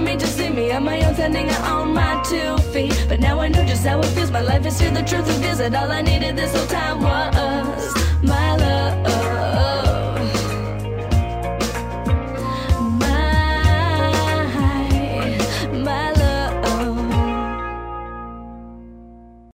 me, just see me on my own, standing out on my 2 feet. But now I know just how it feels. My life is here, the truth reveals that all I needed this whole time was